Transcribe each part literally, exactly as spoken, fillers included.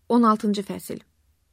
on altıncı fəsil.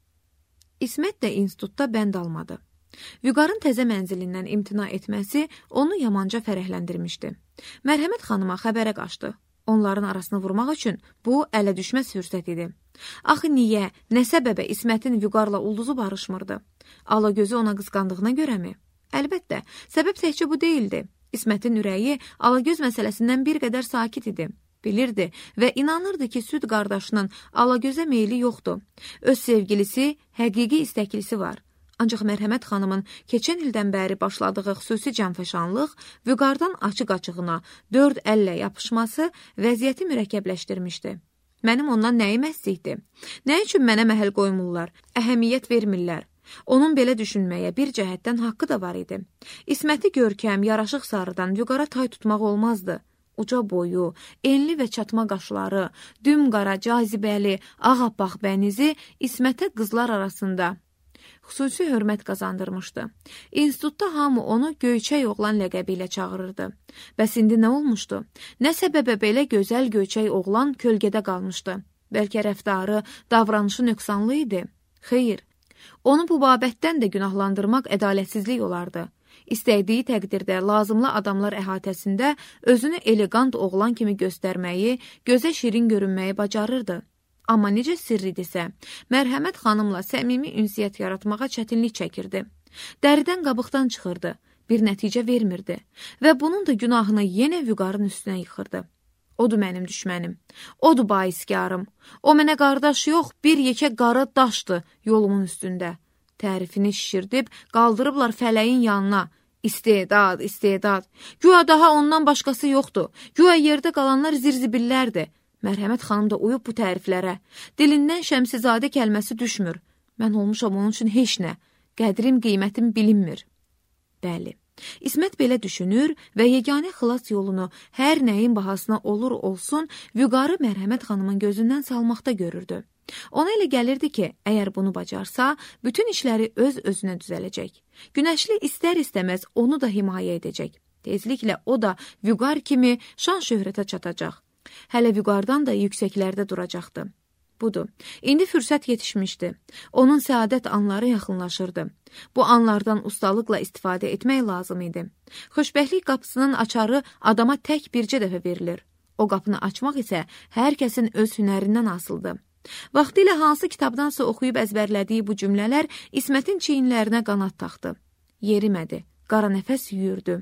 İsmət də institutda bənd almadı. Vüqarın təzə mənzilindən imtina etməsi onu yamanca fərəhləndirmişdi. Mərhəmət xanıma xəbərə qaçdı. Onların arasını vurmaq üçün bu ələ düşməz fürsət idi. Axı niyə, nə səbəbə İsmətin Vüqarla ulduzu barışmırdı? Alagözü ona qısqandığına görəmi? Əlbəttə, səbəb təkcə bu deyildi. İsmətin ürəyi Alagöz məsələsindən bir qədər sakit idi. Bilirdi və inanırdı ki, süd qardaşının Alagözə meyli yoxdur. Öz sevgilisi, həqiqi istəklisi var. Ancaq Mərhəmət xanımın keçən ildən bəri başladığı xüsusi canfəşanlıq Vüqardan açıq-açığına dörd əllə yapışması vəziyyəti mürəkkəbləşdirmişdi. Mənim ondan nəyim əssikdir? Nə üçün mənə məhəl qoymurlar, əhəmiyyət vermirlər? Onun belə düşünməyə bir cəhətdən haqqı da var idi. İsməti görkəm, yaraşıq sarıdan Vüqara tay tutmaq olmazdı. Uca boyu, enli və çatma qaşları, dümqara, cazibəli, ağappaq bənizi İsmətə qızlar arasında xüsusi hörmət qazandırmışdı. İnstitutda hamı onu Göyçək oğlan ləqəbi ilə çağırırdı. Bəs indi nə olmuşdu? Nə səbəbə belə gözəl Göyçək oğlan kölgədə qalmışdı? Bəlkə rəftarı, davranışı nöqsanlı idi? Xeyr, onu bu babətdən də günahlandırmaq ədalətsizlik olardı. İstədiyi təqdirdə lazımlı adamlar əhatəsində özünü elegant oğlan kimi göstərməyi, gözə şirin görünməyi bacarırdı. Amma necə sirridirsə, Mərhəmət xanımla səmimi ünsiyyət yaratmağa çətinlik çəkirdi. Dəridən qabıqdan çıxırdı, bir nəticə vermirdi və bunun da günahını yenə Vüqarın üstünə yıxırdı. Odur mənim düşmənim, odur baiskarım, o mənə qardaş yox, bir yekə qara daşdı yolumun üstündə. Tərifini şişirdib, qaldırıblar fələyin yanına. İstedad, istedad. Güya daha ondan başqası yoxdur. Güya yerdə qalanlar zirzibillərdir. Mərhəmət xanım da uyub bu təriflərə. Dilindən Şəmsizadə kəlməsi düşmür. Mən olmuşam onun üçün heç nə. Qədrim, qiymətim bilinmir. Bəli, İsmət belə düşünür və yeganə xilas yolunu hər nəyin bahasına olur olsun Vüqarı Mərhəmət xanımın gözündən salmaqda görürdü. Ona elə gəlirdi ki, əgər bunu bacarsa, bütün işləri öz-özünə düzələcək. Günəşli istər-istəməz onu da himayə edəcək. Tezliklə o da Vüqar kimi şan şöhrətə çatacaq. Hələ Vüqardan da yüksəklərdə duracaqdı. Budur, indi fürsət yetişmişdi. Onun səadət anları yaxınlaşırdı. Bu anlardan ustalıqla istifadə etmək lazım idi. Xoşbəxtlik qapısının açarı adama tək bircə dəfə verilir. O qapını açmaq isə hər kəsin öz hünərindən asılıdır. Vaxtilə hansı kitabdansa oxuyub əzbərlədiyi bu cümlələr İsmətin çiyinlərinə qanad taxdı. Yerimədi, qara nəfəs yüyürdü.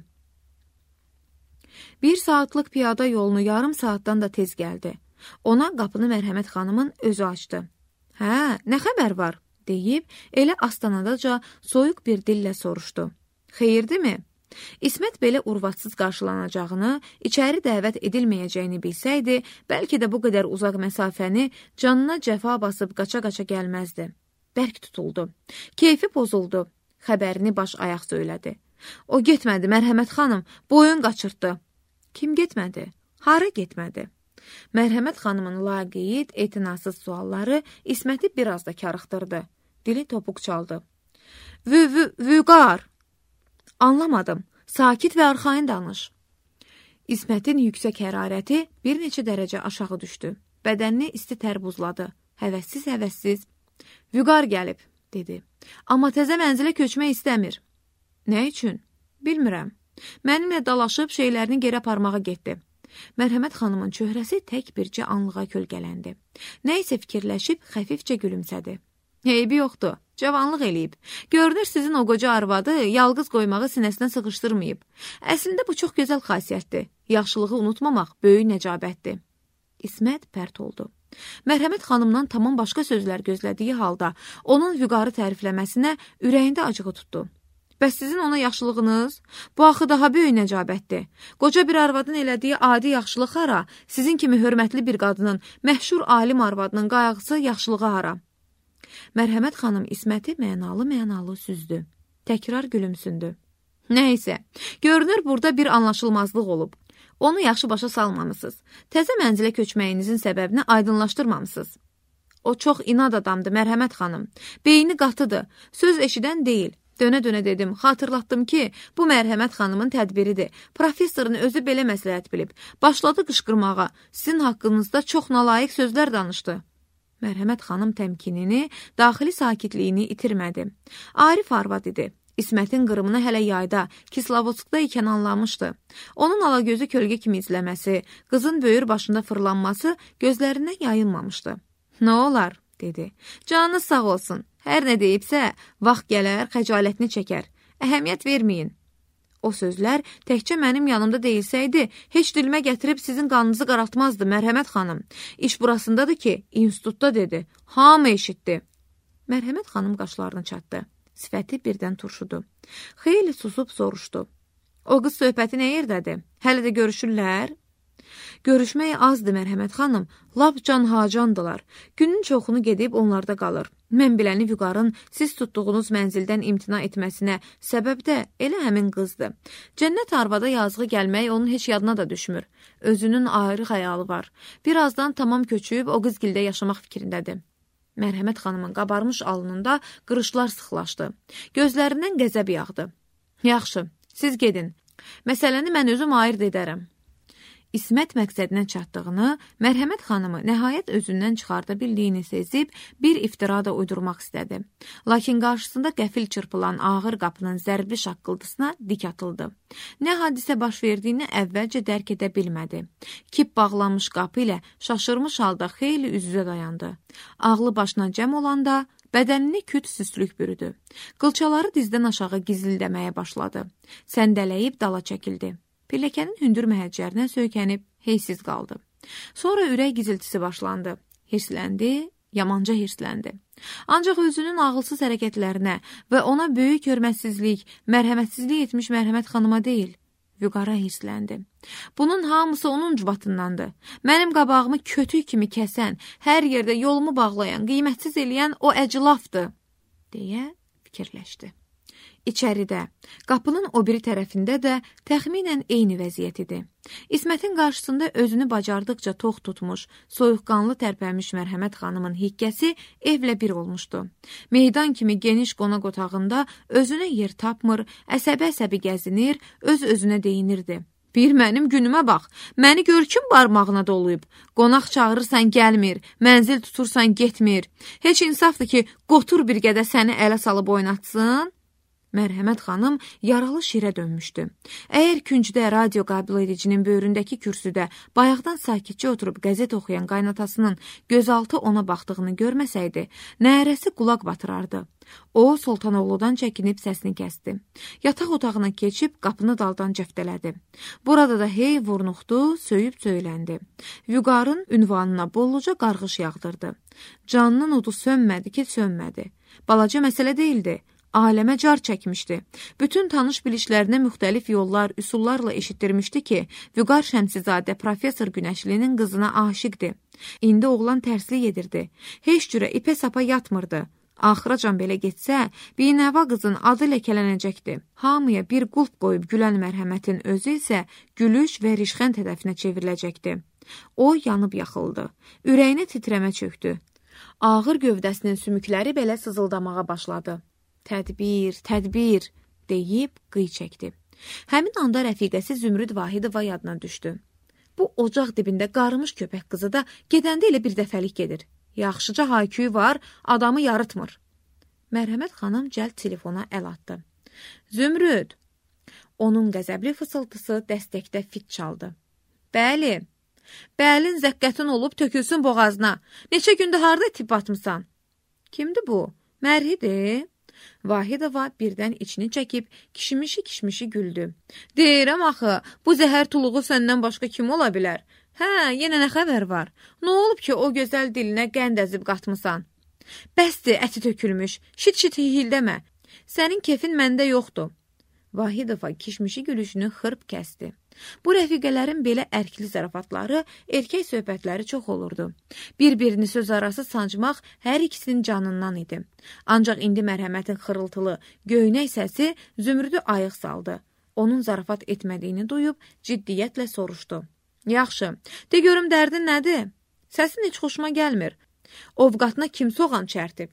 Bir saatlıq piyada yolunu yarım saatdan da tez gəldi. Ona qapını Mərhəmət xanımın özü açdı. Hə, nə xəbər var? Deyib, elə astanadaca soyuq bir dillə soruşdu. Xeyirdirmi? İsmət belə urvatsız qarşılanacağını, içəri dəvət edilməyəcəyini bilsəydi, bəlkə də bu qədər uzaq məsafəni canına cəfa basıb qaça-qaça gəlməzdi. Bərk tutuldu. Keyfi pozuldu. Xəbərini baş ayaq söylədi. O getmədi, Mərhəmət xanım, boyun qaçırtdı. Kim getmədi? Hara getmədi? Mərhəmət xanımın laqeyd, etinasız sualları İsməti biraz da karıxdırdı. Dili topuq çaldı. Vüqar! Anlamadım. Sakit və arxayın danış. İsmətin yüksək hərarəti bir neçə dərəcə aşağı düşdü. Bədənini isti tər buzladı. Həvəssiz-həvəssiz. Vüqar gəlib, dedi. Amma təzə mənzilə köçmək istəmir. Nə üçün? Bilmirəm. Mənimlə dalaşıb şeylərini geri aparmağa getdi. Mərhəmət xanımın çöhrəsi tək bircə anlığa kölgələndi. Nə isə fikirləşib xəfifcə gülümsədi. Eybi yoxdur, cavanlıq eləyib. Görünür sizin o qoca arvadı yalqız qoymağı sinəsinə sıxışdırmayıb. Əslində bu çox gözəl xasiyyətdir. Yaxşılığı unutmamaq böyük nəcabətdir. İsmət pərt oldu. Mərhəmət xanımdan tamam başqa sözlər gözlədiyi halda onun Vüqarı tərifləməsinə ürəyində acığı tutdu. Bəs sizin ona yaxşılığınız? Bu axı daha böyük nəcabətdir. Qoca bir arvadın elədiyi adi yaxşılıq hara, sizin kimi hörmətli bir qadının, məşhur alim arvadının qayğısı yaxşılığı hara? Mərhəmət xanım İsməti mənalı-mənalı süzdü. Təkrar gülümsündü. Nəysə, görünür burada bir anlaşılmazlıq olub. Onu yaxşı başa salmamısınız. Təzə mənzilə köçməyinizin səbəbini aydınlaşdırmamısınız. O çox inad adamdır, Mərhəmət xanım. Beyni qatıdır, söz eşidən deyil. Dönə-dönə dedim, xatırlatdım ki, bu Mərhəmət xanımın tədbiridir. Professorun özü belə məsləhət bilib. Başladı qışqırmağa, sizin haqqınızda çox nalayiq sözlər danışdı. Mərhəmət xanım təmkinini, daxili sakitliyini itirmədi. Arif arvad idi. İsmətin qırımını hələ yayda, Kislovodskda ikən anlamışdı. Onun alagözü kölgə kimi izləməsi, qızın böyür başında fırlanması gözlərindən yayınmamışdı. Nə olar, dedi. Canınız sağ olsun. Hər nə deyibsə, vaxt gələr, xəcalətini çəkər. Əhəmiyyət verməyin. O sözlər təkcə mənim yanımda deyilsəydi, heç dilimə gətirib sizin qanınızı qaraltmazdı, Mərhəmət xanım. İş burasındadır ki, institutda dedi. Hamı eşitdi. Mərhəmət xanım qaşlarını çatdı. Sifəti birdən turşudu. Xeyli susub soruşdu. O qız söhbəti nə yerdədir? Hələ də görüşürlər? Görüşmək azdır, Mərhəmət xanım. Lap can-hacandılar. Günün çoxunu gedib onlarda qalır. Mən biləni Vüqarın siz tutduğunuz mənzildən imtina etməsinə səbəb də elə həmin qızdır. Cənnət arvada yazığı gəlmək onun heç yadına da düşmür. Özünün ayrı xəyalı var. Birazdan tamam köçüb o qızgildə yaşamaq fikrindədir. Mərhəmət xanımın qabarmış alnında qırışlar sıxlaşdı. Gözlərindən qəzəb yağdı. Yaxşı, siz gedin. Məsələni mən özüm ayırt edərəm. İsmət məqsədinə çatdığını, Mərhəmət xanımı nəhayət özündən çıxarda bildiyini sezib, bir iftira da uydurmaq istədi. Lakin qarşısında qəfil çırpılan ağır qapının zərbi şaqqıltısına dik atıldı. Nə hadisə baş verdiyini əvvəlcə dərk edə bilmədi. Kip bağlanmış qapı ilə şaşırmış halda xeyli üz-üzə dayandı. Ağlı başına cəm olanda, bədənini küt süslük bürüdü. Qılçaları dizdən aşağı gizildəməyə başladı. Səndələyib dala çəkildi. Pilləkənin hündür məhəccərinə söykənib heysiz qaldı. Sonra ürək giziltisi başlandı. Hirsləndi, yamanca hirsləndi. Ancaq özünün ağılsız hərəkətlərinə və ona böyük hörmətsizlik, mərhəmətsizlik etmiş Mərhəmət xanıma deyil, Vüqara hirsləndi. Bunun hamısı onun cübatındandır. Mənim qabağımı kötük kimi kəsən, hər yerdə yolumu bağlayan, qiymətsiz eləyən o əclafdır, deyə fikirləşdi. İçəridə, qapının o biri tərəfində də təxminən eyni vəziyyət idi. İsmətin qarşısında özünü bacardıqca tox tutmuş, soyuqqanlı tərpənmiş Mərhəmət xanımın hikkəsi evlə bir olmuşdu. Meydan kimi geniş qonaq otağında özünə yer tapmır, əsəbi-əsəbi gəzinir, öz-özünə deyinirdi. Bir mənim günümə bax, məni gör kim barmağına doluyub. Qonaq çağırırsan gəlmir, mənzil tutursan getmir. Heç insafdır ki, qotur bir qədə səni ələ salıb oynatsın. Mərhəmət xanım yaralı şirə dönmüşdü. Əgər küncdə radio qabil edicinin böyründəki kürsüdə bayaqdan sakitcə oturub qəzet oxuyan qaynatasının gözaltı ona baxdığını görməsəydi, nərəsi qulaq batırardı. O, Soltanoğludan çəkinib səsini kəsdi. Yataq otağına keçib qapını daldan cəftələdi. Burada da hey vurnuxdu, söyüb söyləndi. Vüqarın ünvanına bolluca qarğış yağdırdı. Canının odu sönmədi ki, sönmədi. Balaca məsələ deyildi. Aləmə car çəkmişdi. Bütün tanış bilişlərinə müxtəlif yollar, üsullarla eşitdirmişdi ki, Vüqar Şəmsizadə professor Günəşlinin qızına aşiqdir. İndi oğlan tərslik edirdi. Heç cürə ipə sapa yatmırdı. Axıracan belə getsə, binəva qızın adı ləkələnəcəkdi. Hamıya bir qulp qoyub gülən Mərhəmətin özü isə gülüş və rişxənd hədəfinə çevriləcəkdi. O yanıb yaxıldı. Ürəyinə titrəmə çöktü. Ağır gövdəsinin sümükləri belə sızıldamağa başladı. Tədbir, tədbir, deyib qıy çəkdi. Həmin anda rəfiqəsi Zümrüd Vahidova yadına düşdü. Bu ocaq dibində qarımış köpək qızı da gedəndə elə bir dəfəlik gedir. Yaxşıca hayküyü var, adamı yarıtmır. Mərhəmət xanım cəld telefona əl atdı. Zümrüd! Onun qəzəbli fısıltısı dəstəkdə fit çaldı. Bəli, bəlin zəqqətin olub tökülsün boğazına. Neçə gündə harada tip atmısan? Kimdir bu? Mərhidir? Vahidova birdən içini çəkib kişmişi-kişmişi güldü. Deyirəm axı, bu zəhər tuluğu səndən başqa kim ola bilər? Hə, yenə nə xəbər var? Nə olub ki, o gözəl dilinə qənd əzib qatmısan? Bəsdir, əti tökülmüş, şit-şit hihildəmə. Sənin kefin məndə yoxdur. Vahidova kişmişi gülüşünü xırp kəsdi. Bu rəfiqələrin belə ərkli zarafatları, erkək söhbətləri çox olurdu. Bir-birini söz arası sancmaq hər ikisinin canından idi. Ancaq indi Mərhəmətin xırıltılı, göynək səsi Zümrüdü ayıq saldı. Onun zarafat etmədiyini duyub ciddiyyətlə soruşdu. Yaxşı, de görüm dərdin nədir? Səsin heç xoşuma gəlmir. Ovqatına kim soğan çərtib?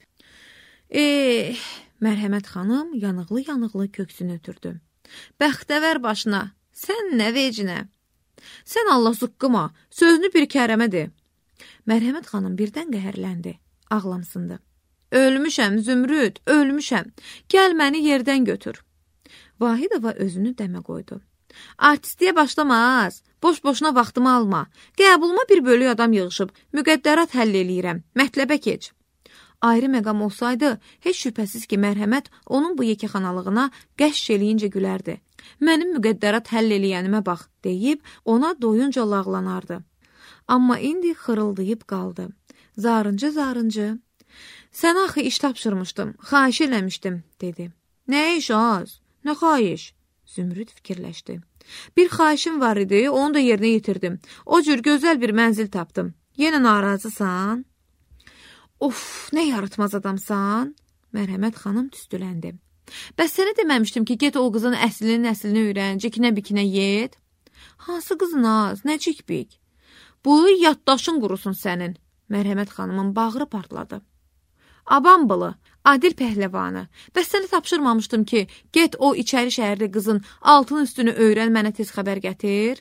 Eee, Mərhəmət xanım yanıqlı-yanıqlı köksünü ötürdü. Bəxtəvər başına. Sən nə vecinə? Sən Allah zıqqıma, sözünü bir kərəmə de. Mərhəmət xanım birdən qəhərləndi, ağlamsındı. Ölmüşəm, Zümrüd, ölmüşəm. Gəl məni yerdən götür. Vahidova özünü dəmə qoydu. Artistliyə başlamaz, boş-boşuna vaxtımı alma. Qəbuluma bir bölük adam yığışıb, müqəddərat həll eləyirəm, mətləbə keç. Ayrı məqam olsaydı, heç şübhəsiz ki, mərhəmət onun bu yekəxanalığına qəşş eləyincə gülərdi. Mənim müqəddərat həll eləyənimə bax, deyib ona doyunca lağlanardı. Amma indi xırıldayıb qaldı. Zarıncı-zarıncı. Sən axı iş tapşırmışdım, xahiş eləmişdim, dedi. Nə iş az? Nə xahiş? Zümrüd fikirləşdi. Bir xahişim var idi, onu da yerinə yetirdim. O cür gözəl bir mənzil tapdım. Yenə narazısan? Of, nə yaratmaz adamsan? Mərhəmət xanım tüstüləndi. Bəs sənə deməmişdim ki, get o qızın əslini nəslini öyrən, cikinə-bikinə yet. Hansı qızın az, nə cikbik? Bu yaddaşın qurusun sənin. Mərhəmət xanımın bağrı partladı. Abambalı, Adil pəhləvanı. Bəs səni tapşırmamışdım ki, get o içəri şəhərli qızın altın üstünü öyrən, mənə tez xəbər gətir.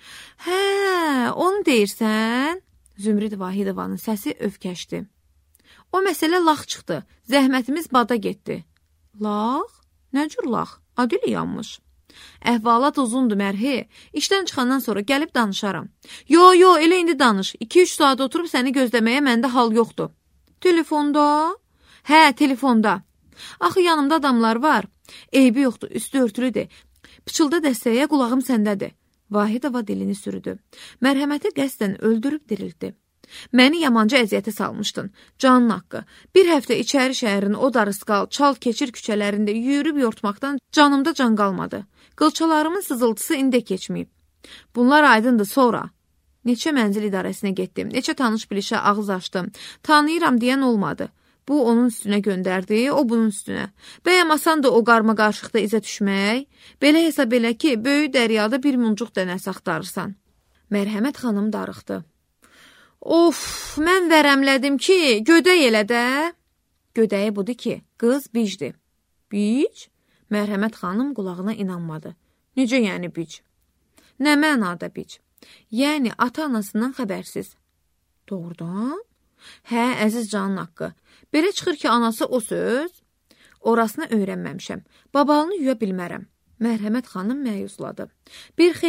Hə, onu deyirsən? Zümrüd Vahidovanın səsi övkəşdi. O məsələ lax çıxdı, zəhmətimiz bada getdi. Lax? Nə cür lax? Adil yanmış. Əhvalat uzundur, mərhi. İşdən çıxandan sonra gəlib danışaram. Yo, yo, elə indi danış. iki üç saat oturub səni gözləməyə məndə hal yoxdur. Telefonda? Hə, telefonda. Axı yanımda adamlar var. Eybi yoxdur, üstü örtülüdür. Pıçılda dəstəyə, qulağım səndədir. Vahidova dilini sürüdü. Mərhəməti qəsdən öldürüb dirildi. Məni yamanca əziyyətə salmışdın. Canın haqqı. Bir həftə içəri şəhərin o darısqal, çal keçir küçələrində yürüb yortmaqdan canımda can qalmadı. Qılçalarımın sızıltısı indi keçməyib. Bunlar aydındır sonra. Neçə mənzil idarəsinə getdim, neçə tanış bilişə ağız açdım. Tanıyıram deyən olmadı. Bu onun üstünə göndərdi, o bunun üstünə. Bəyəmasan da o qarma qarşıqda izə düşmək. Belə hesab elə ki, böyük dəryada bir muncuq dənəsi axtarırsan. Mərhəmət xanım darıxdı. Of, mən vərəmlədim ki, gödək elə də. Gödəyi budur ki, qız bicdir. Bic? Mərhəmət xanım qulağına inanmadı. Necə yəni bic? Nə mənada bic? Yəni, ata-anasından xəbərsiz. Doğrudan? Hə, əziz canın haqqı. Belə çıxır ki, anası o söz. Orasını öyrənməmişəm. Babalını yuya bilmərəm. Mərhəmət xanım məyuzladı. Bir